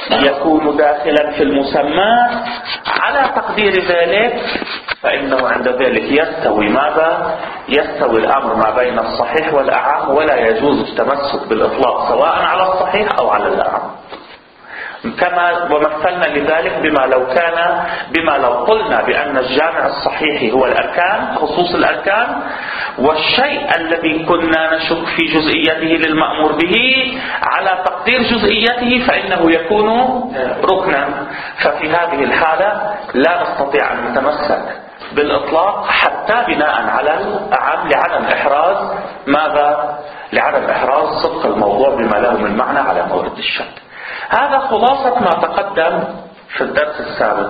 يكون داخلا في المسمى على تقدير ذلك، فإنه عند ذلك يستوي ماذا؟ يستوي الأمر ما بين الصحيح والأعم، ولا يجوز التمسك بالإطلاق سواء على الصحيح أو على الأعم. كما ومثلنا لذلك بما لو قلنا بأن الجامع الصحيح هو الأركان، خصوص الأركان، والشيء الذي كنا نشك في جزئيته للمأمور به على تقدير جزئيته فإنه يكون ركنا. ففي هذه الحالة لا نستطيع أن نتمسك بالإطلاق حتى بناء على الأعم لعدم إحراز ماذا؟ لعدم إحراز صدق الموضوع بما له من معنى على مورد الشك. هذا خلاصة ما تقدم في الدرس السابق.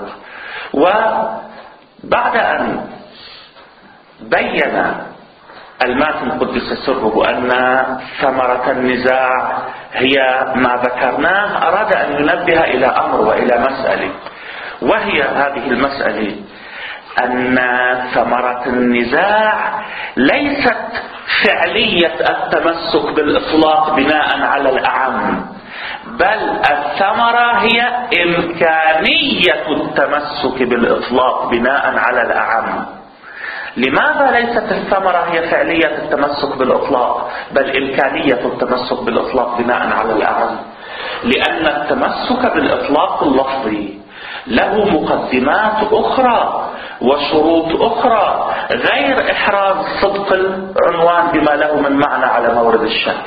وبعد أن بين الماتن قدس سره أن ثمرة النزاع هي ما ذكرناه، أراد أن ينبه إلى أمر وإلى مسألة، وهي هذه المسألة أن ثمرة النزاع ليست فعلية التمسك بالإطلاق بناء على الأعم، بل الثمرة هي إمكانية التمسك بالإطلاق بناء على الأعم. لماذا ليست الثمرة هي فعلية التمسك بالإطلاق بل إمكانية التمسك بالإطلاق بناء على الأعم؟ لأن التمسك بالإطلاق اللفظي له مقدمات أخرى وشروط أخرى غير إحراز صدق العنوان بما له من معنى على مورد الشك.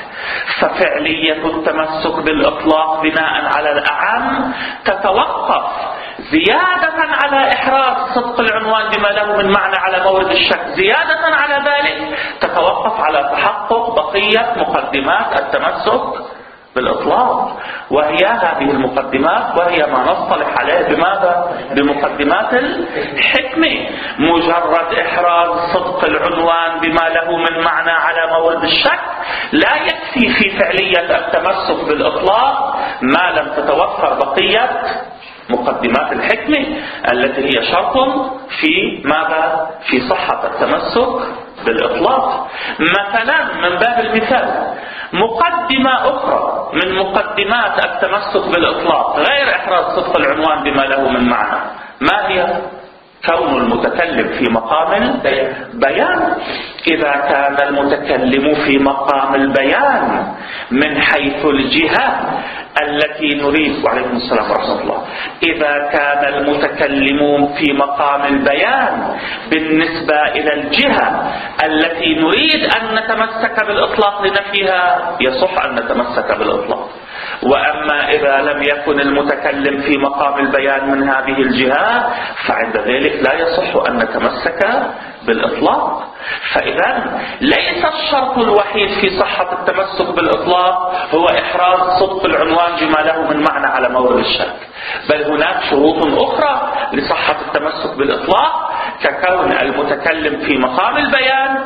ففعلية التمسك بالإطلاق بناء على الأعم تتوقف زيادة على إحراز صدق العنوان بما له من معنى على مورد الشك، زيادة على ذلك تتوقف على تحقق بقية مقدمات التمسك بالإطلاق، وهي هذه المقدمات، وهي ما نصطلح عليه بماذا؟ بمقدمات الحكمة. مجرد إحراز صدق العنوان بما له من معنى على مورد الشك لا يكفي في فعلية التمسك بالإطلاق ما لم تتوفر بقية مقدمات الحكمة التي هي شرط في ماذا؟ في صحة التمسك بالإطلاق. مثلا من باب المثال مقدمة أخرى من مقدمات التمسك بالإطلاق غير إحراز صدق العنوان بما له من معنى، ما هي؟ كون المتكلم في مقام البيان. إذا كان المتكلم في مقام البيان من حيث الجهة التي نريد، وعليكم السلام ورحمة الله، إذا كان المتكلم في مقام البيان بالنسبة إلى الجهة التي نريد أن نتمسك بالإطلاق لنفيها يصح أن نتمسك بالإطلاق. وأما إذا لم يكن المتكلم في مقام البيان من هذه الجهة فعند ذلك لا يصح أن نتمسك بالإطلاق. فإذا ليس الشرط الوحيد في صحة التمسك بالإطلاق هو إحراز صدق العنوان بما له من معنى على مورد الشك، بل هناك شروط أخرى لصحة التمسك بالإطلاق، ككون المتكلم في مقام البيان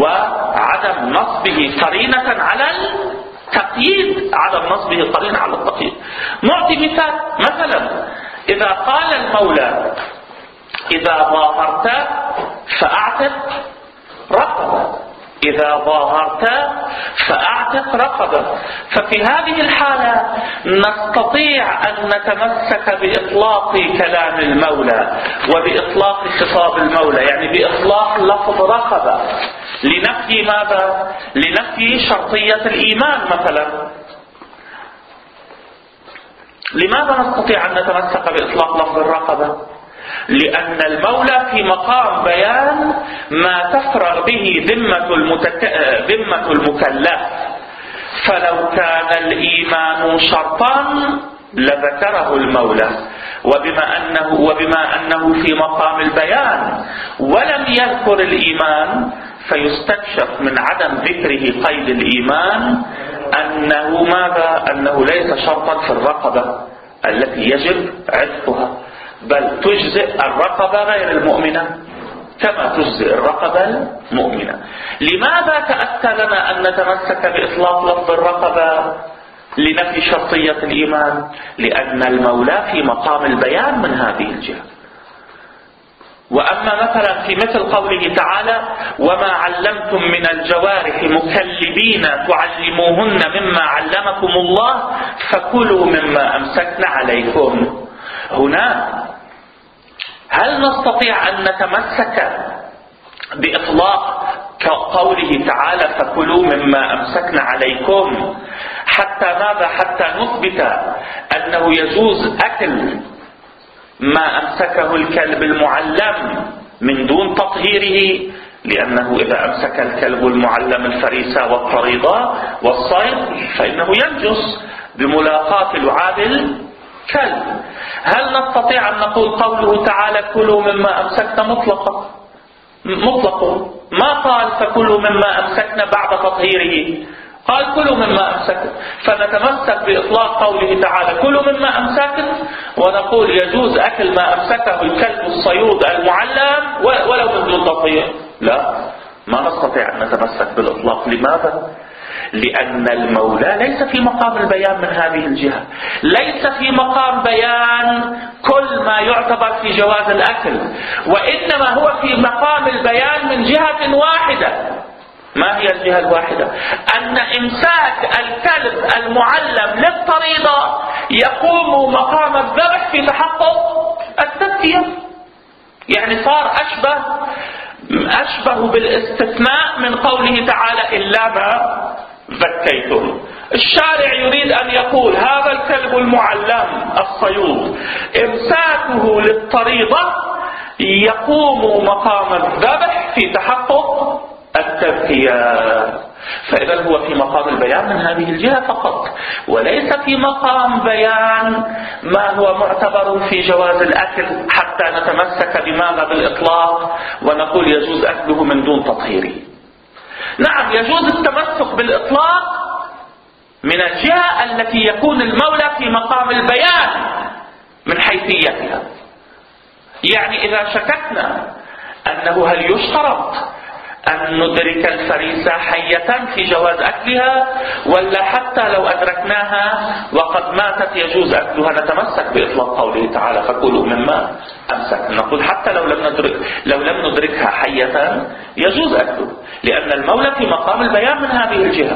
وعدم نصبه قرينة على تقييد، عدم نصبه قرين على التقييد. نعطي مثال. مثلا إذا قال المولى إذا ظاهرت فأعتق رقبة، إذا ظاهرت فأعتق رقبة، ففي هذه الحالة نستطيع أن نتمسك بإطلاق كلام المولى وبإطلاق خطاب المولى، يعني بإطلاق لفظ رقبة لنفي ماذا؟ لنفي شرطية الإيمان مثلا. لماذا نستطيع أن نتمسك بإطلاق لفظ الرقبة؟ لأن المولى في مقام بيان ما تفرغ به ذمة المكلف، فلو كان الإيمان شرطا لذكره المولى، وبما أنه في مقام البيان ولم يذكر الإيمان فيستكشف من عدم ذكره قيد الإيمان أنه ماذا؟ أنه ليس شرطا في الرقبة التي يجب عتقها، بل تجزئ الرقبة غير المؤمنة كما تجزئ الرقبة المؤمنة. لماذا تأتى لنا أن نتمسك بإطلاق لفظ الرقبة لنفي شرطية الإيمان؟ لأن المولى في مقام البيان من هذه الجهة. وأما مثلا في مثل قوله تعالى وما علمتم من الجوارح مكلبين تعلموهن مما علمكم الله فكلوا مما أمسكن عليكم. هنا هل نستطيع أن نتمسك بإطلاق قوله تعالى فكلوا مما أمسكن عليكم حتى ماذا؟ حتى نثبت أنه يجوز أكل ما أمسكه الكلب المعلم من دون تطهيره، لأنه إذا أمسك الكلب المعلم الفريسة والطريضة والصيد فإنه ينجس بملاقاة لعاب الكلب. هل نستطيع أن نقول قوله تعالى كلوا مما أمسكن مطلق ما قال فكلوا مما أمسكن بعد تطهيره، قال كلوا مما أمسكن، فنتمسك بإطلاق قوله تعالى كلوا مما أمسكن ونقول يجوز أكل ما أمسكه الكلب الصيود المعلم ولو من دون تطهير؟ لا، ما نستطيع أن نتمسك بالإطلاق. لماذا؟ لأن المولى ليس في مقام البيان من هذه الجهة، ليس في مقام بيان كل ما يعتبر في جواز الأكل، وإنما هو في مقام البيان من جهة واحدة. ما هي الجهة الواحدة؟ أن إمساك الكلب المعلم للطريضة يقوم مقام الذبح في تحقق التزكية، يعني صار أشبه بالاستثناء من قوله تعالى إلا ما ذكيتم. الشارع يريد أن يقول هذا الكلب المعلم الصيود إمساكه للطريضة يقوم مقام الذبح في تحقق التذكية، فإذا هو في مقام البيان من هذه الجهة فقط، وليس في مقام بيان ما هو معتبر في جواز الأكل حتى نتمسك بماذا؟ بالإطلاق ونقول يجوز أكله من دون تطهيره. نعم، يجوز التمسك بالإطلاق من الجهة التي يكون المولى في مقام البيان من حيثيتها. يعني إذا شككنا أنه هل يشترط أن ندرك الفريسة حية في جواز أكلها، ولا حتى لو أدركناها وقد ماتت يجوز أكلها، نتمسك بإطلاق قوله تعالى فكلوا مما أمسك، نقول حتى لو لم ندركها حية يجوز أكله، لأن المولى في مقام البيان من هذه الجهة.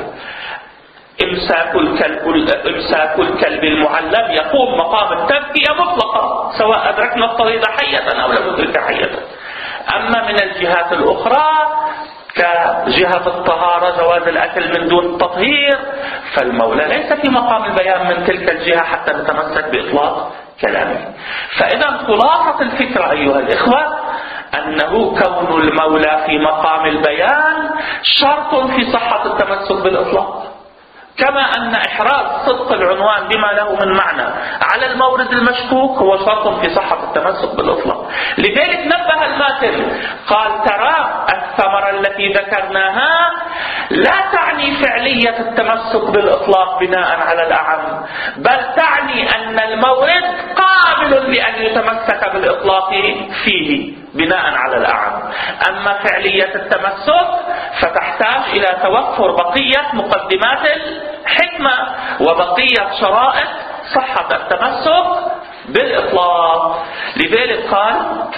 إمساك الكلب المعلم يقوم مقام التذكية مطلقا سواء أدركنا الطريقة حية أو لم ندركها حية. أما من الجهات الأخرى كجهة الطهارة جواز الأكل من دون تطهير فالمولى ليس في مقام البيان من تلك الجهة حتى نتمسك بإطلاق كلامه. فإذا خلاصة الفكرة أيها الإخوة أنه كون المولى في مقام البيان شرط في صحة التمسك بالإطلاق، كما أن إحراز صدق العنوان بما له من معنى على المورد المشكوك هو شرط في صحة التمسك بالإطلاق. لذلك نبه الماتن قال ترى الثمرة التي ذكرناها لا تعني فعلية التمسك بالإطلاق بناء على الأعم، بل تعني أن المورد قابل لأن يتمسك بالإطلاق فيه بناء على الأعم. أما فعلية التمسك فتحتاج إلى توفر بقية مقدمات الحكمة وبقية شرائط صحة التمسك بالإطلاق. لذلك قال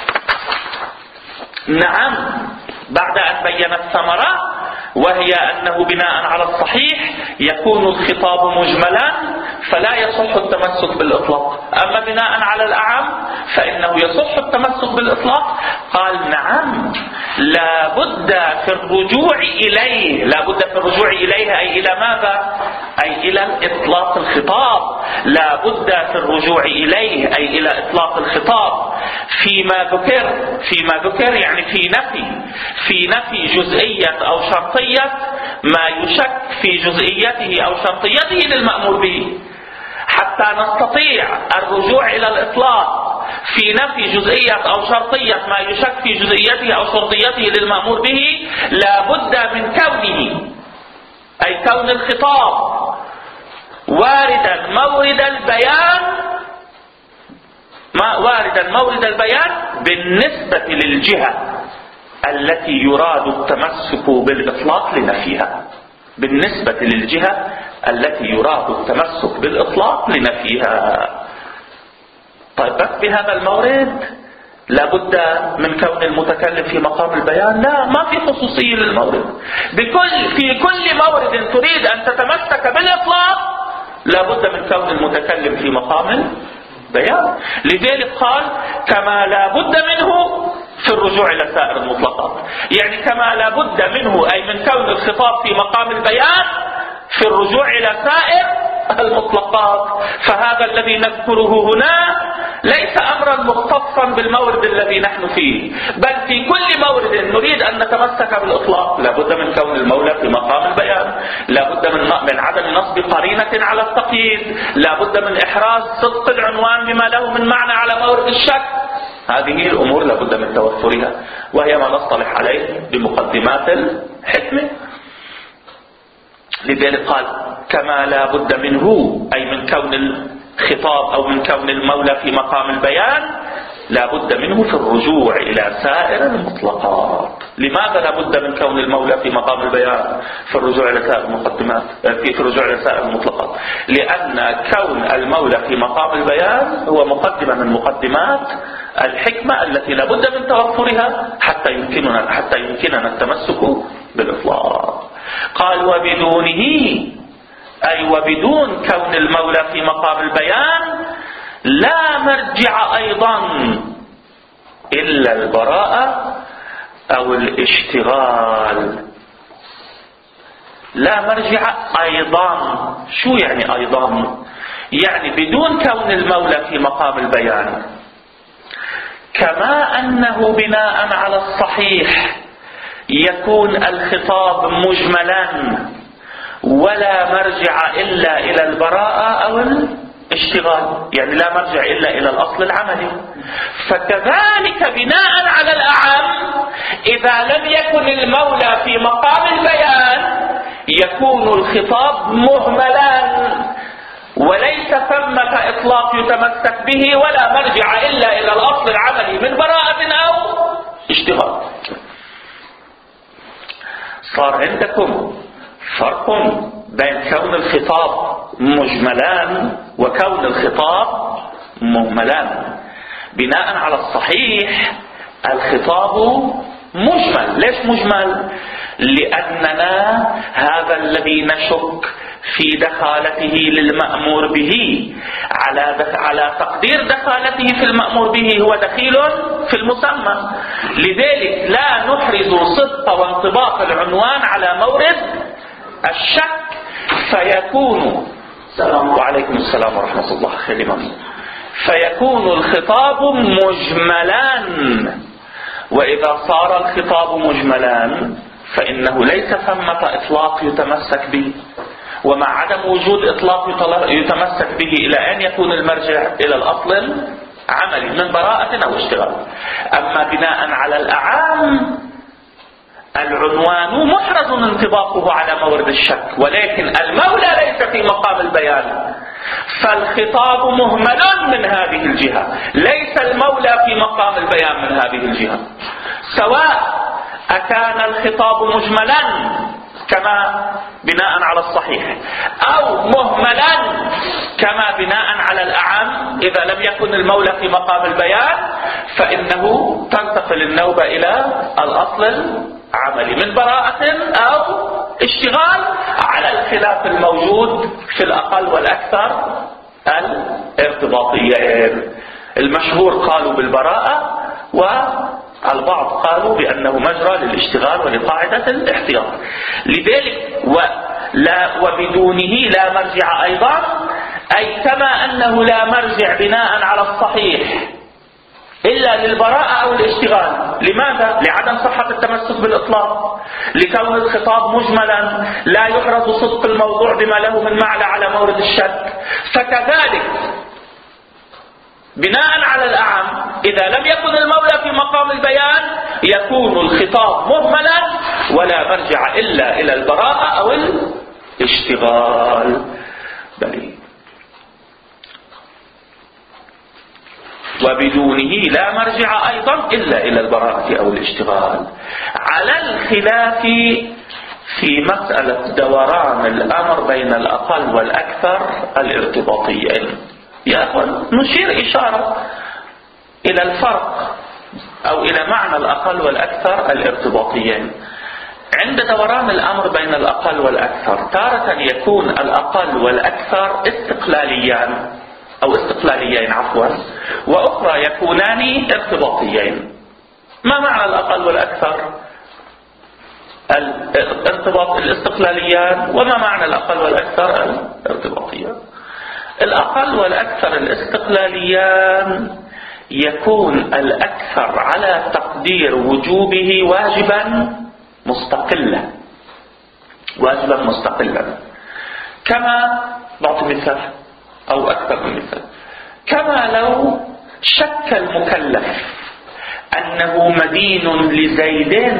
نعم بعد أن بين الثمرة وهي أنه بناء على الصحيح يكون الخطاب مجملا فلا يصح التمسك بالإطلاق، أما بناء على الأعم فإنه يصح التمسك بالإطلاق. قال نعم لا بد في الرجوع إليه، لا بد في الرجوع إليه أي إلى ماذا؟ أي إلى إطلاق الخطاب، لا بد في الرجوع إليه أي إلى إطلاق الخطاب فيما ذكر يعني في نفي جزئية أو شرطية ما يشك في جزئيته أو شرطيته للمأمور به. حتى نستطيع الرجوع إلى الإطلاق في نفي جزئية أو شرطية ما يشك في جزئيته أو شرطيته للمأمور به لا بد من كونه أي كون الخطاب واردا مورد البيان بالنسبة للجهة التي يراد التمسك بالإطلاق لنفيها، بالنسبة للجهة التي يراد التمسك بالإطلاق لنفيها. طيب بس بهذا المورد لابد من كون المتكلم في مقام البيان؟ لا، ما في خصوصية للمورد. في كل مورد تريد أن تتمسك بالإطلاق لابد من كون المتكلم في مقام البيان. لذلك قال كما لابد منه في الرجوع إلى سائر المطلقات، يعني كما لابد منه أي من كون الخطاب في مقام البيان في الرجوع إلى سائر المطلقات. فهذا الذي نذكره هنا ليس أمرا مختصا بالمورد الذي نحن فيه، بل في كل مورد نريد أن نتمسك بالإطلاق لابد من كون المولى في مقام البيان، لابد من عدم نصب قرينة على التقييد، لابد من إحراز صدق العنوان بما له من معنى على مورد الشك. هذه الأمور لابد من توفرها، وهي ما نصطلح عليه بمقدمات الحكمة. لذلك قال كما لا بد منه أي من كون الخطاب أو من كون المولى في مقام البيان لا بد منه في الرجوع إلى سائر المطلقات. لماذا لا بد من كون المولى في مقام البيان في الرجوع إلى سائر المقدمات في الرجوع إلى سائر المطلقات؟ لأن كون المولى في مقام البيان هو مقدمة من مقدمات الحكمة التي لا بد من توفرها حتى يمكننا التمسك بالإطلاق. قال وبدونه أي وبدون كون المولى في مقام البيان لا مرجع أيضا إلا البراءة أو الاشتغال. لا مرجع أيضا، شو يعني أيضا؟ يعني بدون كون المولى في مقام البيان، كما أنه بناء على الصحيح يكون الخطاب مجملا ولا مرجع إلا إلى البراءة أو الاشتغال، يعني لا مرجع إلا إلى الأصل العملي. فكذلك بناء على الأعم إذا لم يكن المولى في مقام البيان يكون الخطاب مهملا وليس ثمة إطلاق يتمسك به ولا مرجع إلا إلى الأصل العملي من براءة أو اشتغال. صار عندكم فرق بين كون الخطاب مجملان وكون الخطاب مهملان. بناء على الصحيح الخطاب مجمل. ليش مجمل؟ لأننا هذا الذي نشك في دخالته للمأمور به على تقدير دخالته في المأمور به هو دخيل في المسمى. لذلك لا نحرز صدق وانطباق العنوان على مورد الشك، فيكون وعليكم السلام ورحمة الله فيكون الخطاب مجملان. وإذا صار الخطاب مجملان فإنه ليس ثمة إطلاق يتمسك به، ومع عدم وجود إطلاق يتمسك به إلى أن يكون المرجع إلى الأصل العملي من براءة أو اشتغال. أما بناء على الأعام العنوان محرز انطباقه على مورد الشك، ولكن المولى ليس في مقام البيان، فالخطاب مهمل من هذه الجهة، ليس المولى في مقام البيان من هذه الجهة. سواء أكان الخطاب مجملا كما بناء على الصحيح أو مهملا كما بناء على الأعم، إذا لم يكن المولى في مقام البيان فإنه تنتقل النوبة إلى الأصل العملي من براءة أو اشتغال، على الخلاف الموجود في الأقل والأكثر الارتباطيين. المشهور قالوا بالبراءة، والبعض قالوا بأنه مجرى للاشتغال ولقاعدة الاحتياط. لذلك وبدونه لا مرجع أيضا، أي كما أنه لا مرجع بناء على الصحيح إلا للبراءة أو الاشتغال. لماذا؟ لعدم صحة التمسك بالإطلاق، لكون الخطاب مجملا لا يحرز صدق الموضوع بما له من معنى على مورد الشك. فكذلك بناء على الأعم إذا لم يكن المولى في مقام البيان يكون الخطاب مهملا ولا مرجع إلا إلى البراءة أو الاشتغال. وبدونه لا مرجع أيضا إلا إلى البراءة أو الاشتغال، على الخلاف في مسألة دوران الأمر بين الأقل والأكثر الارتباطيين. يا أخوان نشير إشارة إلى الفرق أو إلى معنى الأقل والأكثر الارتباطيين. عند دوران الأمر بين الأقل والأكثر تارة يكون الأقل والأكثر استقلاليان أو استقلاليين وأخرى يكونان ارتباطيين. ما معنى الأقل والأكثر؟ الارتباط الاستقلاليان. وما معنى الأقل والأكثر الارتباطيان؟ الأقل والأكثر الاستقلاليان يكون الأكثر على تقدير وجوبه واجبا مستقلا، كما بعطي مثال أو أكثر من مثال. كما لو شك المكلف أنه مدين لزيد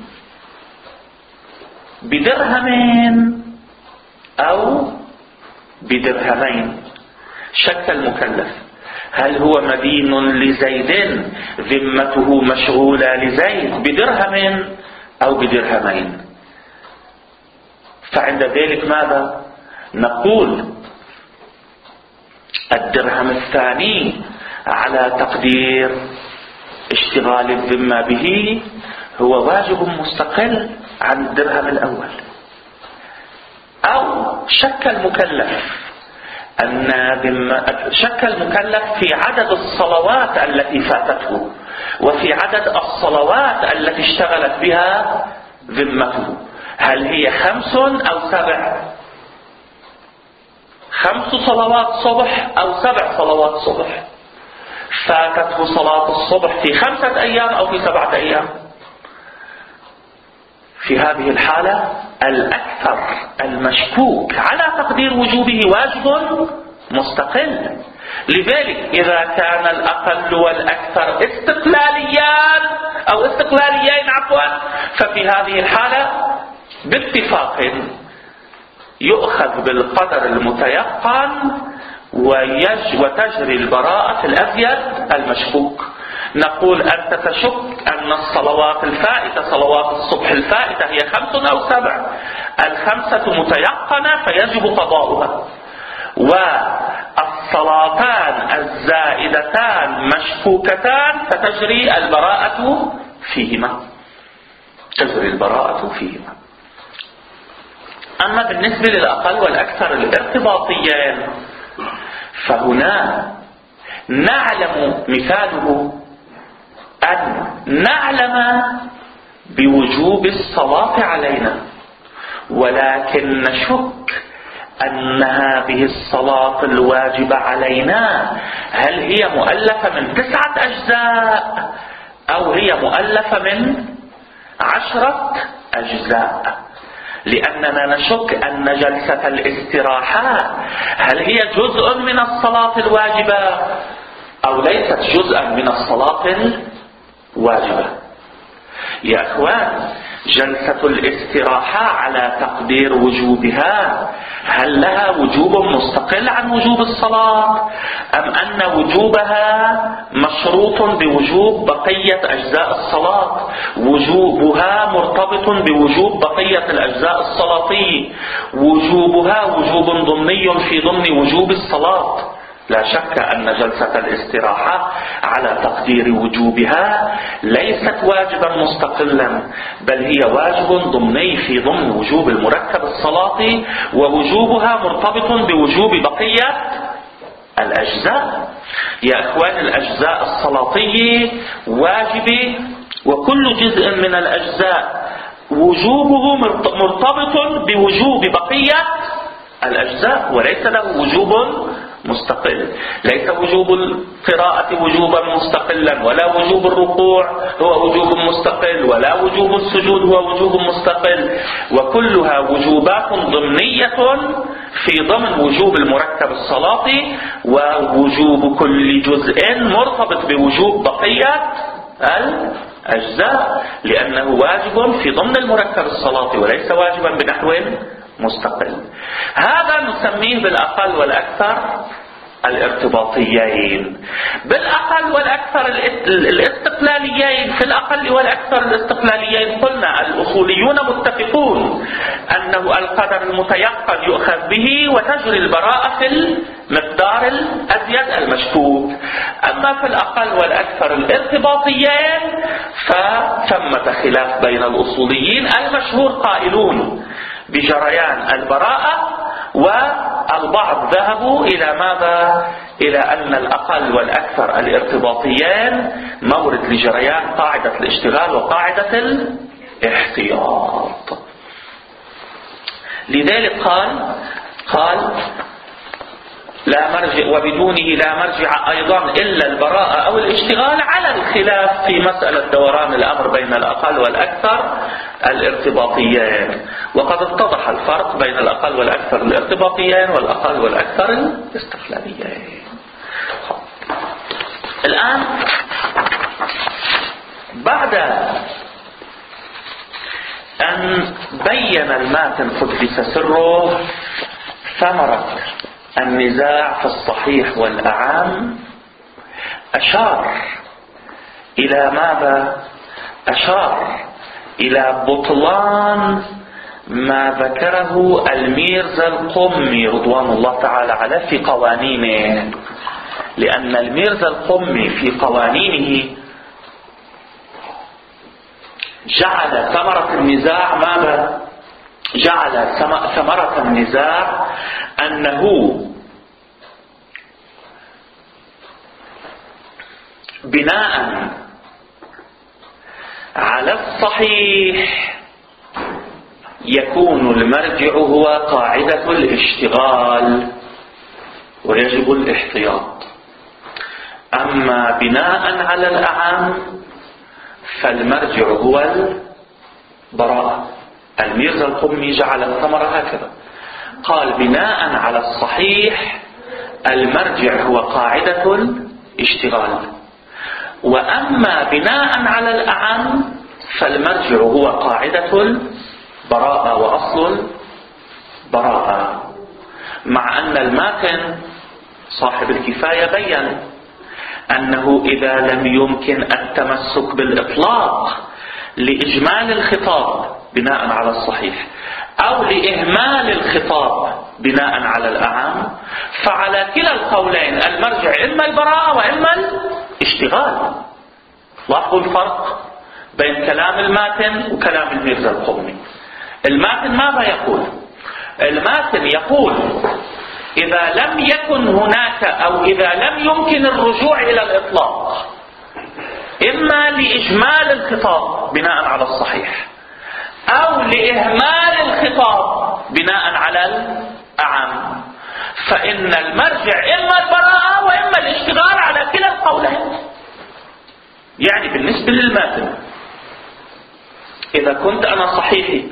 بدرهم أو بدرهمين. شك المكلف هل هو مدين لزيد ذمته مشغولة لزيد بدرهم أو بدرهمين. فعند ذلك ماذا نقول؟ الدرهم الثاني على تقدير اشتغال الذمة به هو واجب مستقل عن الدرهم الأول. أو شك المكلف في عدد الصلوات التي فاتته وفي عدد الصلوات التي اشتغلت بها ذمته. هل هي 5 أو 7؟ 5 صلوات صبح أو 7 صلوات صبح؟ فاتته صلاة الصبح في 5 أيام أو في 7 أيام؟ في هذه الحالة الأكثر المشكوك على تقدير وجوبه واجب مستقل. لذلك إذا كان الأقل والأكثر استقلاليين ففي هذه الحالة باتفاق يؤخذ بالقدر المتيقن وتجري البراءة الأزيد المشكوك. نقول أنت تشك أن الصلوات الفائتة صلوات الصبح الفائتة هي 5 أو 7. 5 متيقنة فيجب قضاؤها، والصلاتان الزائدتان مشكوكتان فتجري البراءة فيهما. أما بالنسبة للأقل والأكثر الارتباطيين فهنا نعلم مثاله أن نعلم بوجوب الصلاة علينا، ولكن نشك أن هذه الصلاة الواجبة علينا هل هي مؤلفة من 9 أجزاء أو هي مؤلفة من 10 أجزاء. لأننا نشك أن جلسة الاستراحة هل هي جزء من الصلاة الواجبة أو ليست جزءا من الصلاة الواجبة. يا أخوان، جلسة الاستراحة على تقدير وجوبها هل لها وجوب مستقل عن وجوب الصلاة، أم أن وجوبها مشروط بوجوب بقية أجزاء الصلاة؟ وجوبها مرتبط بوجوب بقية الأجزاء الصلاتية، وجوبها وجوب ضمني في ضمن وجوب الصلاة. لا شك أن جلسة الاستراحة على تقدير وجوبها ليست واجبا مستقلا، بل هي واجب ضمني في ضمن وجوب المركب الصلاتي، ووجوبها مرتبط بوجوب بقية الأجزاء. يا أخوان، الأجزاء الصلاتية واجبة، وكل جزء من الأجزاء وجوبه مرتبط بوجوب بقية الأجزاء، وليس له وجوب مستقل. ليس وجوب القراءة وجوبا مستقلا، ولا وجوب الركوع هو وجوب مستقل، ولا وجوب السجود هو وجوب مستقل، وكلها وجوبات ضمنية في ضمن وجوب المركب الصلاتي، ووجوب كل جزء مرتبط بوجوب بقية الأجزاء، لأنه واجب في ضمن المركب الصلاتي وليس واجبا بنحو مستقل. هذا نسميه بالأقل والأكثر الارتباطيين. بالأقل والأكثر الاستقلاليين، في الأقل والأكثر الاستقلاليين قلنا الأصوليون متفقون أنه القدر المتيقن يؤخذ به وتجري البراءة في المقدار الأزيد المشكوك. أما في الأقل والأكثر الارتباطيين فثمة خلاف بين الأصوليين. المشهور قائلون بجريان البراءة، والبعض ذهبوا إلى ماذا؟ إلى أن الأقل والأكثر الارتباطيين مورد لجريان قاعدة الاشتغال وقاعدة الاحتياط. لذلك قال لا مرجع، وبدونه لا مرجع أيضا إلا البراءة أو الاشتغال، على الخلاف في مسألة دوران الأمر بين الأقل والأكثر الارتباطيين. وقد اتضح الفرق بين الأقل والأكثر الارتباطيين والأقل والأكثر الاستقلاليين. الآن بعد أن بين الماتن قدس سره ثمرة النزاع في الصحيح والأعم، أشار إلى ماذا؟ أشار إلى بطلان ما ذكره الميرزا القمي رضوان الله تعالى عليه في قوانينه. لأن الميرزا القمي في قوانينه جعل ثمرة النزاع ماذا؟ جعل ثمرة النزاع أنه بناء على الصحيح يكون المرجع هو قاعدة الاشتغال ويجب الاحتياط. أما بناء على الأعم فالمرجع هو البراءة. الميرزا القمي جعل الثمرة هكذا، قال بناء على الصحيح المرجع هو قاعدة الاشتغال، وأما بناء على الأعم فالمرجع هو قاعدة البراءة وأصل البراءة. مع أن الماتن صاحب الكفاية بيّن أنه إذا لم يمكن التمسك بالإطلاق لإجمال الخطاب بناء على الصحيح أو لإهمال الخطاب بناء على الأعم، فعلى كلا القولين المرجع إما البراءة وإما الاشتغال. لاحظوا الفرق بين كلام الماتن وكلام الميرزا القمي. الماتن ماذا يقول؟ الماتن يقول إذا لم يكن هناك أو إذا لم يمكن الرجوع إلى الإطلاق إما لإجمال الخطاب بناء على الصحيح أو لإهمال الخطاب بناء على الأعم، فإن المرجع إما البراءة وإما الاشتغال على كلا القولين. يعني بالنسبة للماتن إذا كنت أنا صحيحي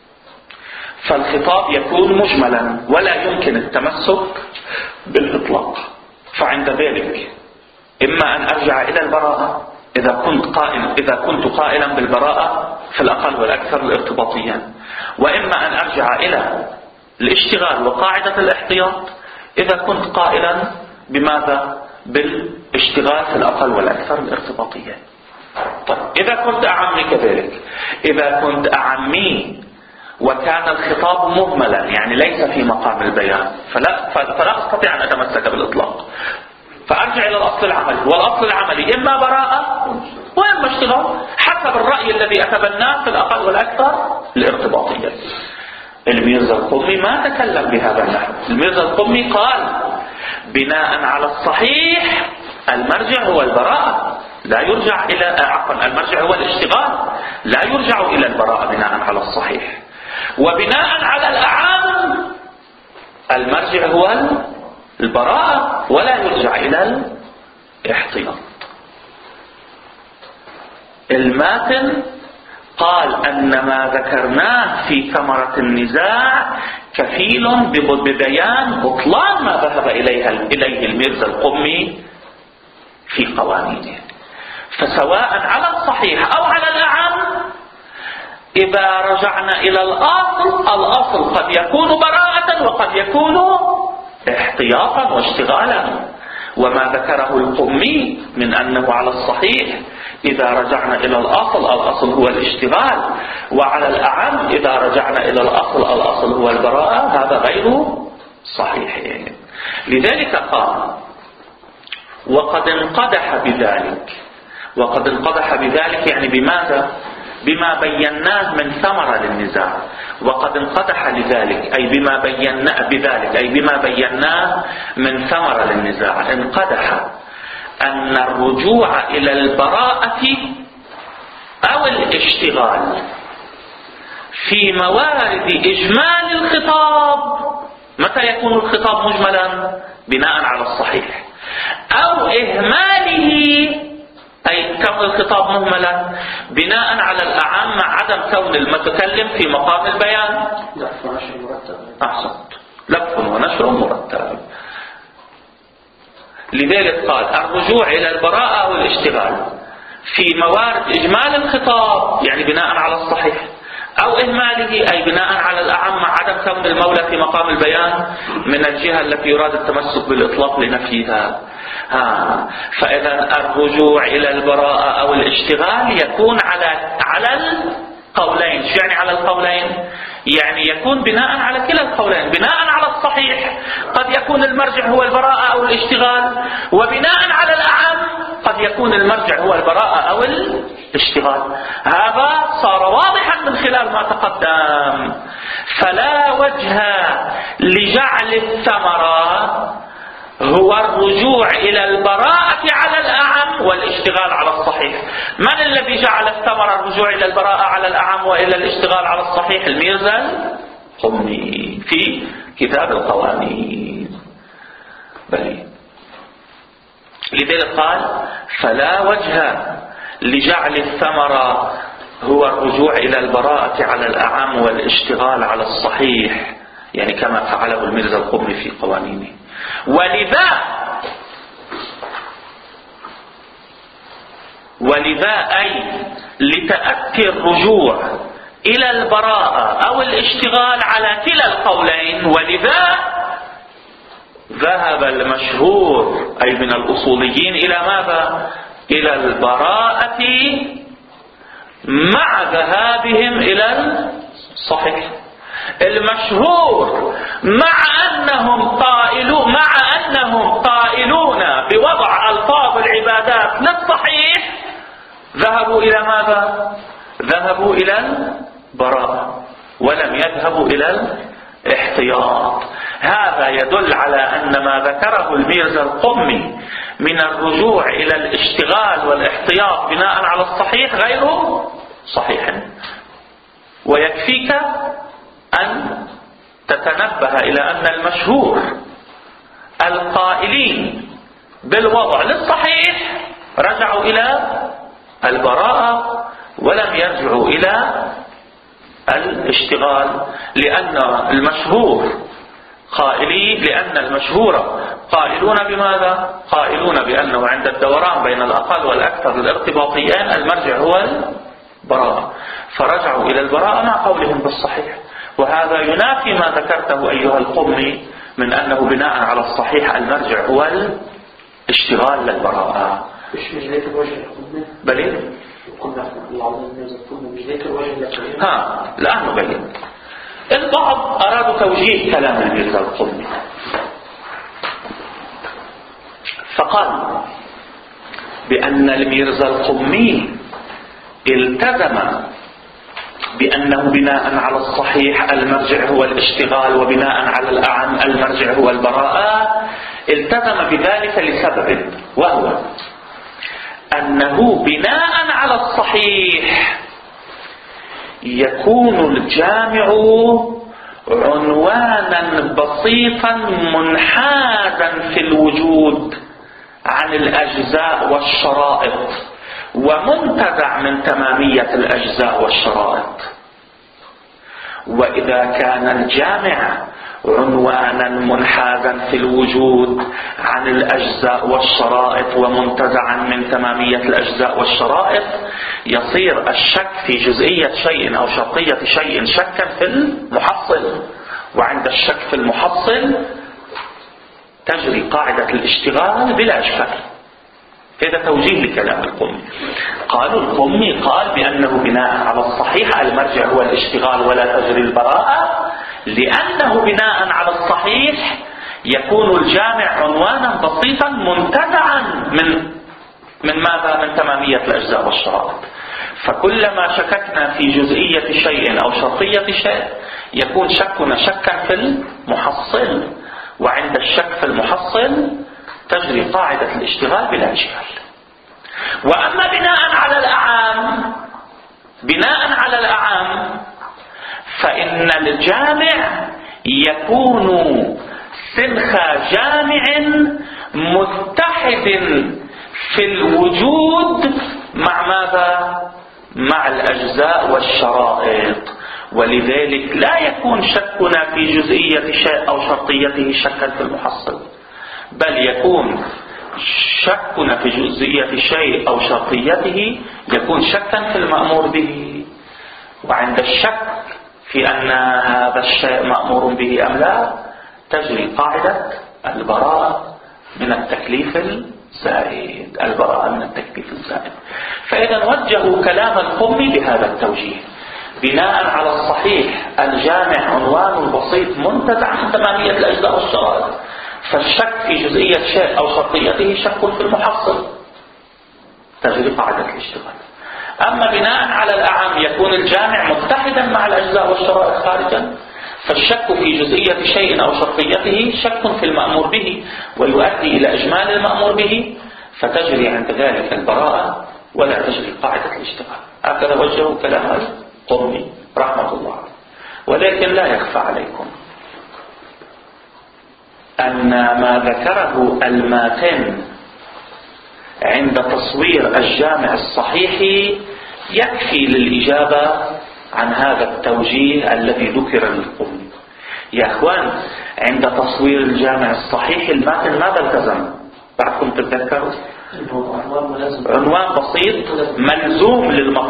فالخطاب يكون مجملا ولا يمكن التمسك بالإطلاق، فعند ذلك إما أن أرجع إلى البراءة إذا كنت قائلا بالبراءة في الأقل والأكثر الارتباطيين، وإما أن أرجع إلى الاشتغال وقاعدة الاحتياط إذا كنت قائلا بماذا؟ بالاشتغال في الأقل والأكثر الارتباطيين. طيب إذا كنت أعمي كذلك، إذا كنت أعمي وكان الخطاب مهملا يعني ليس في مقام البيان فلا أستطيع أن أتمسك بالإطلاق، فأرجع إلى الأصل العملي، والأصل العملي إما براءة وإما اشتغال حسب الرأي الذي أتبناه في الأقل والأكثر الارتباطية. الميرزا القمي ما تكلم بهذا النحو. الميرزا القمي قال بناء على الصحيح المرجع هو البراءة لا يرجع إلى المرجع هو الاشتغال لا يرجع إلى البراءة بناء على الصحيح، وبناء على الأعام المرجع هو البراءة ولا يرجع إلى الاحتياط. الماتن قال أن ما ذكرناه في ثمرة النزاع كفيل ببيان بطلان ما ذهب إليه الميرزا القمي في قوانينه. فسواء على الصحيح أو على الأعم إذا رجعنا إلى الأصل قد يكون براءة وقد يكون احتياطا واشتغالا. وما ذكره القمي من أنه على الصحيح إذا رجعنا إلى الأصل هو الاشتغال، وعلى الأعم إذا رجعنا إلى الأصل هو البراءة، هذا غير صحيح. لذلك قال وقد انقدح بذلك. وقد انقدح بذلك يعني بماذا؟ بما بيناه من ثمرة للنزاع. وقد انقدح لذلك أي بما بيناه بذلك أي بما بيناه من ثمرة للنزاع. انقدح أن الرجوع إلى البراءة أو الاشتغال في موارد إجمال الخطاب. متى يكون الخطاب مجملا؟ بناء على الصحيح. أو إهماله أي كون الخطاب مهملا بناء على الأعم مع عدم كون المتكلم في مقام البيان. لف ونشر مرتب. أحسنت، لف ونشر مرتب. لذلك قال الرجوع إلى البراءة أو الاشتغال في موارد إجمال الخطاب يعني بناء على الصحيح، أو إهماله أي بناء على الأعم مع عدم كون المولى في مقام البيان من الجهة التي يراد التمسك بالإطلاق لنفيها. فإذا الرجوع إلى البراءة أو الاشتغال يكون على القولين. شو يعني على القولين؟ يعني يكون بناء على كلا القولين. بناء على الصحيح قد يكون المرجع هو البراءة أو الاشتغال، وبناء على الأعم قد يكون المرجع هو البراءة أو الاشتغال. هذا صار واضحا من خلال ما تقدم. فلا وجه لجعل الثمرة هو الرجوع إلى البراءة على الأعم والاشتغال على الصحيح. من الذي جعل الثمرة الرجوع إلى البراءة على الأعم وإلى الاشتغال على الصحيح؟ الميرزا القمي في كتاب القوانين. بلي. لذلك قال فلا وجه لجعل الثمرة هو الرجوع إلى البراءة على الأعم والاشتغال على الصحيح، يعني كما فعله الميرزا القمي في قوانينه. ولذا أي لتأتي الرجوع إلى البراءة أو الاشتغال على كلا القولين. ولذا ذهب المشهور أي من الأصوليين إلى ماذا؟ إلى البراءة مع ذهابهم إلى الصحيح. المشهور مع أنهم قائلون بوضع ألفاظ العبادات للصحيح ذهبوا إلى ماذا؟ ذهبوا إلى البراءة ولم يذهبوا إلى الاحتياط. هذا يدل على أن ما ذكره الميرزا القمي من الرجوع إلى الاشتغال والاحتياط بناء على الصحيح غير صحيح. ويكفيك أن تتنبه إلى أن المشهور القائلين بالوضع للصحيح رجعوا إلى البراءة ولم يرجعوا إلى الاشتغال، لأن المشهور قائلون بماذا؟ قائلون بأنه عند الدوران بين الأقل والأكثر الارتباطيين المرجع هو البراءة، فرجعوا إلى البراءة مع قولهم بالصحيح. وهذا ينافي ما ذكرته أيها القمي من أنه بناء على الصحيح المرجع هو الاشتغال للبراءة. مش ذاك الوجه القمي؟ بلي؟ قلنا العظيم الميرزا القمي مش ذاك الوجه الآن نبين. البعض أرادوا توجيه كلام الميرزا القمي فقال بأن الميرزا القمي التزم بأنه بناء على الصحيح المرجع هو الاشتغال وبناء على الأعم المرجع هو البراءة. التزم بذلك لسبب، وهو أنه بناء على الصحيح يكون الجامع عنوانا بسيطا منحازا في الوجود عن الأجزاء والشرائط ومنتزع من تمامية الأجزاء والشرائط. وإذا كان الجامع عنوانا منحازا في الوجود عن الأجزاء والشرائط ومنتزعا من تمامية الأجزاء والشرائط يصير الشك في جزئية شيء أو شرطية شيء شكا في المحصل، وعند الشك في المحصل تجري قاعدة الاشتغال بلا إشكال. هذا توجيه لكلام القمي. قالوا القمي قال بأنه بناء على الصحيح المرجع هو الاشتغال ولا تجري البراءة، لأنه بناء على الصحيح يكون الجامع عنوانا بسيطا منتزعا من ماذا؟ من تمامية الأجزاء والشرائط. فكلما شككنا في جزئية شيء أو شرطية شيء يكون شكنا شكا في المحصل، وعند الشك في المحصل تجري قاعدة الاشتغال بلا إشكال. وأما بناء على الأعام فإن الجامع يكون سنخ جامع متحد في الوجود مع ماذا؟ مع الأجزاء والشرائط. ولذلك لا يكون شكنا في جزئية شيء أو شرطيته شكا في المحصل، بل يكون شكنا في جزئية شيء أو شرطيته يكون شكا في المأمور به. وعند الشك في أن هذا الشيء مأمور به أم لا تجري قاعدة البراءة من التكليف الزائد. فإذا وجهوا كلام القمي بهذا التوجيه: بناء على الصحيح الجامع عنوان بسيط منتزع من تمامية الأجزاء والشرائط، فالشك في جزئية شيء أو شرطيته شك في المحصل، تجري قاعدة الاشتغال. أما بناء على الأعم يكون الجامع متحدا مع الأجزاء والشرائط خارجا، فالشك في جزئية شيء أو شرطيته شك في المأمور به ويؤدي إلى إجمال المأمور به، فتجري عند ذلك البراءة ولا تجري قاعدة الاشتغال. هكذا وجهوا كلام القمي رحمة الله. ولكن لا يخفى عليكم أن ما ذكره الماتن عند تصوير الجامع الصحيح يكفي للإجابة عن هذا التوجيه الذي ذكر للقمي. يا أخوان، عند تصوير الجامع الصحيح الماتن ماذا التزم؟ بعدكم تتذكروا؟ عنوان بسيط ملزوم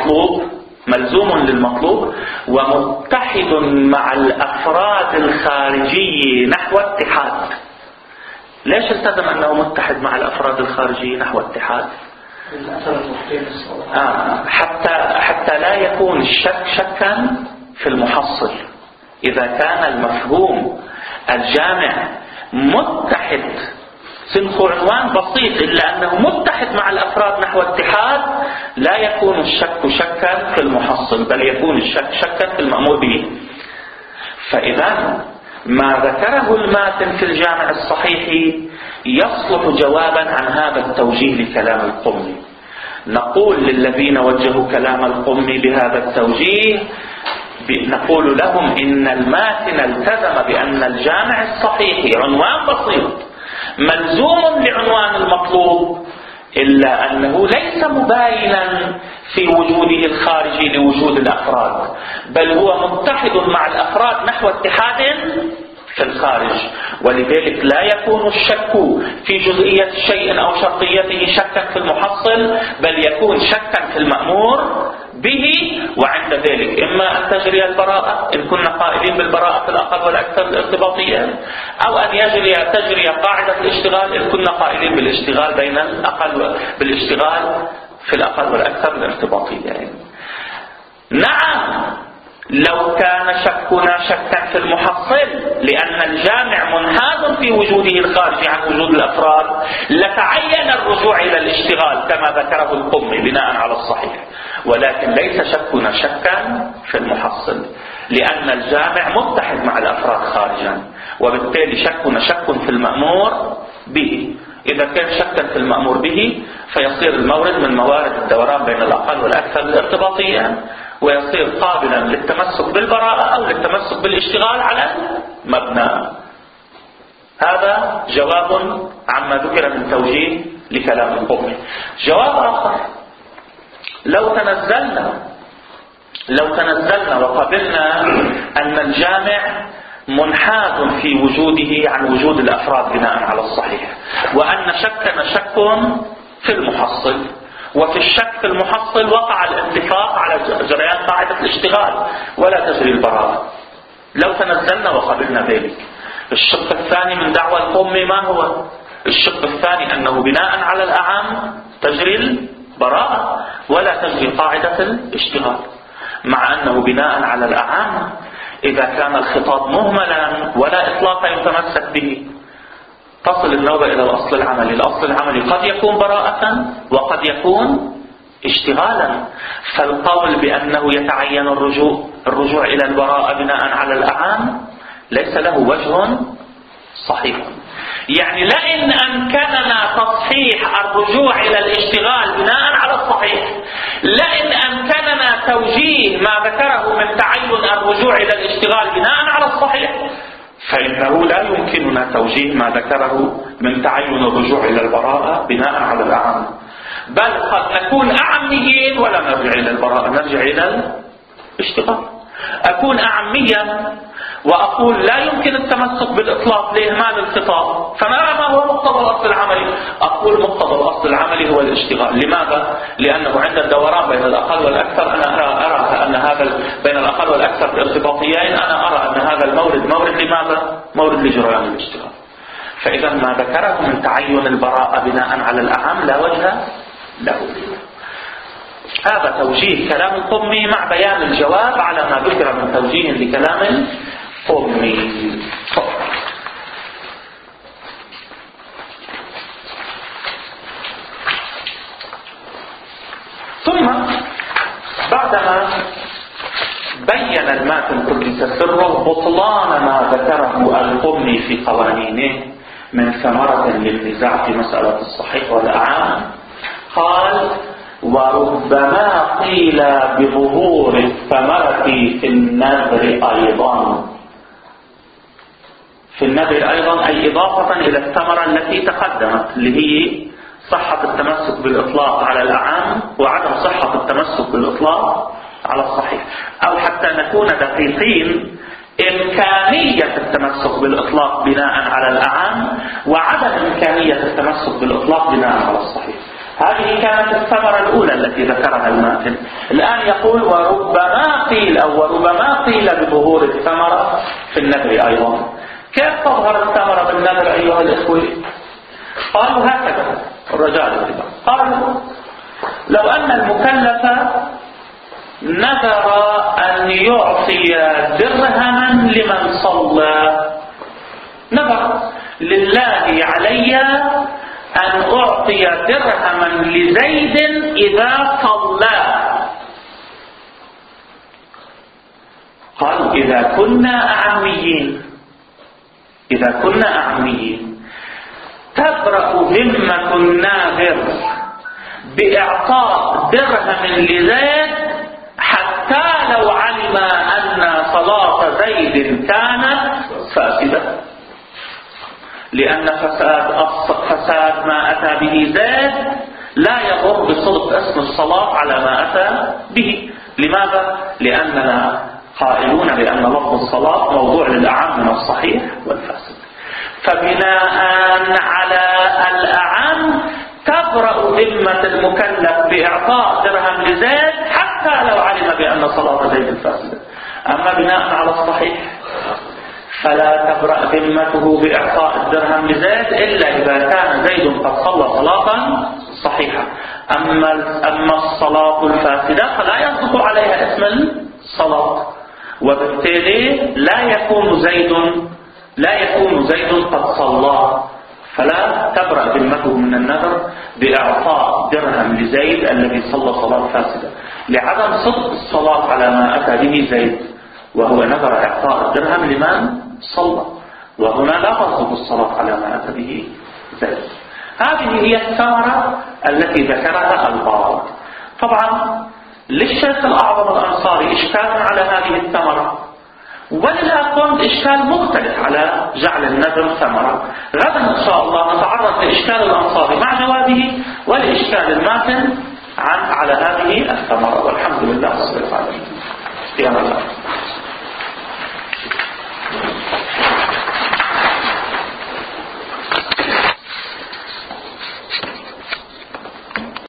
للمطلوب ومتحد مع الأفراد الخارجي نحو اتحاد. ليش التزم أنه متحد مع الأفراد الخارجي نحو اتحاد؟ حتى لا يكون الشك شكا في المحصل. إذا كان المفهوم الجامع متحد سنخ عنوان بسيط إلا أنه متحد مع الأفراد نحو اتحاد، لا يكون الشك شكا في المحصل بل يكون الشك شكا في المأمور به. فإذا ما ذكره الماتن في الجامع الصحيح يصلح جوابا عن هذا التوجيه لكلام القمي. نقول للذين وجهوا كلام القمي بهذا التوجيه، نقول لهم إن الماتن التزم بأن الجامع الصحيح عنوان بسيط ملزوم لعنوان المطلوب، إلا أنه ليس مباينا في وجوده الخارجي لوجود الأفراد، بل هو متحد مع الأفراد نحو اتحاد في الخارج. ولذلك لا يكون الشك في جزئية شيء أو شرطيته شكا في المحصل، بل يكون شكا في المأمور به. وعند ذلك إما أن تجري البراءة إن كنا قائلين بالبراءة في الأقل والأكثر الارتباطية، أو أن تجري قاعدة الاشتغال إن كنا قائلين بالاشتغال بالاشتغال في الأقل والأكثر الارتباطية. نعم، لو كان شكنا شكا في المحصل لأن الجامع منحاز في وجوده الخارجي عن وجود الأفراد لتعين الرجوع إلى الاشتغال كما ذكره القمي بناء على الصحيح. ولكن ليس شكنا شكا في المحصل لأن الجامع متحد مع الأفراد خارجا، وبالتالي شكنا شك في المأمور به. إذا كان شكا في المأمور به فيصير المورد من موارد الدوران بين الأقل والأكثر الارتباطية، ويصير قابلا للتمسك بالبراءة أو للتمسك بالاشتغال على مبنى. هذا جواب عما ذكر من توجيه لكلام القمي. جواب آخر: لو تنزلنا وقبلنا أن الجامع منحاز في وجوده عن وجود الأفراد بناء على الصحيح، وأن شكنا شك في المحصل، وفي الشك في المحصل وقع الاتفاق على جريان قاعدة الاشتغال ولا تجري البراءة. لو تنزلنا وقبلنا ذلك، الشق الثاني من دعوى القمي ما هو؟ الشق الثاني أنه بناء على الأعام تجري البراءة ولا تجري قاعدة الاشتغال، مع أنه بناء على الأعام إذا كان الخطاب مهملا ولا إطلاق يتمسك به، تصل النوبة إلى الأصل العملي. الأصل العملي قد يكون براءة وقد يكون اشتغالا. فالقول بأنه يتعين الرجوع إلى البراءة بناء على الأعام ليس له وجه صحيح. يعني لئن أمكننا تصحيح الرجوع إلى الاشتغال بناء على الصحيح، لئن أمكننا توجيه ما ذكره من تعين الرجوع إلى الاشتغال بناء على الصحيح، فإنه لا يمكننا توجيه ما ذكره من تعين الرجوع إلى البراءة بناء على الأعم. بل قد نكون أعميين ولا نرجع إلى البراءة، نرجع إلى الاشتغال. أكون أعميا وأقول لا يمكن التمسك بالإطلاق لإهمال الخطاب، فنرى ما هو مقتضى الأصل العملي. أقول مقتضى الأصل العملي هو الاشتغال. لماذا؟ لأنه عند الدوران بين الأقل والأكثر أنا أرى أن هذا بين الأقل والأكثر في الارتباطيين، أنا أرى أن هذا المورد مورد لماذا؟ مورد لجريان الاشتغال. فإذا ما ذكره من تعين البراءة بناء على الأعم لا وجه له. هذا توجيه كلام القمي مع بيان الجواب على ما ذكر من توجيه لكلام القمي. ثم بعدما بين الماتن قدس سره بطلان ما ذكره القمي في قوانينه من ثمرة للنزاع في مسألة الصحيح والأعام، قال: وربما قيل بظهور الثمرة في النذر أيضا. في النذر أيضا أي إضافة إلى الثمرة التي تقدمت، اللي هي صحة التمسك بالإطلاق على الأعام وعدم صحة التمسك بالإطلاق على الصحيح، أو حتى نكون دقيقين إمكانية التمسك بالإطلاق بناء على الأعام وعدم إمكانية التمسك بالإطلاق بناء على الصحيح. هذه كانت الثمرة الأولى التي ذكرها الماتن. الآن يقول: وربما قيل أو وربما قيل بظهور الثمرة في النذر أيضا. كيف تظهر الثمرة بالنذر أيها الإخوة؟ قالوا هكذا الرجال، قالوا: لو أن المكلف نذر أن يعطي درهما لمن صلى، نذر لله علي أن أعطي درهما لزيد إذا صلى. قالوا: إذا كنا أعميين تبرأ ذمة الناذر بإعطاء درهم لزيد حتى لو علم أن صلاة زيد كانت فاسدة، لأن فساد ما أتى به زيد لا يضر بصدق اسم الصلاة على ما أتى به. لماذا؟ لأننا قائلون بأن لفظ الصلاة موضوع للأعم من الصحيح والفاسد. فبناء على الأعم تبرأ ذمة المكلف بإعطاء درهم لزيد حتى لو علم بأن صلاة زيد فاسدة. أما بناء على الصحيح فلا تبرأ ذمته بإعطاء الدرهم لزيد إلا إذا كان زيد قد صلى صلاة صحيحة. أما الصلاة الفاسدة فلا يصدق عليها اسم الصلاة، وبالتالي لا يكون زيد قد صلى، فلا تبرأ ذمته من النذر بإعطاء درهم لزيد الذي صلى صلاة فاسدة، لعدم صدق الصلاة على ما أتى به زيد، وهو نذر إعطاء الدرهم لمن صلى، وهنا لا تصدق الصلاة على ما أتى به زيد. هذه هي الثمرة التي ذكرها البعض. طبعا للشيخ الأعظم الأنصاري إشكال على هذه الثمرة، وللأقوام إشكال مختلف على جعل النذر ثمرة. غدا إن شاء الله نتعرض لإشكال الأنصاري مع جوابه ولإشكال الماتن على هذه الثمرة. والحمد لله رب العالمين.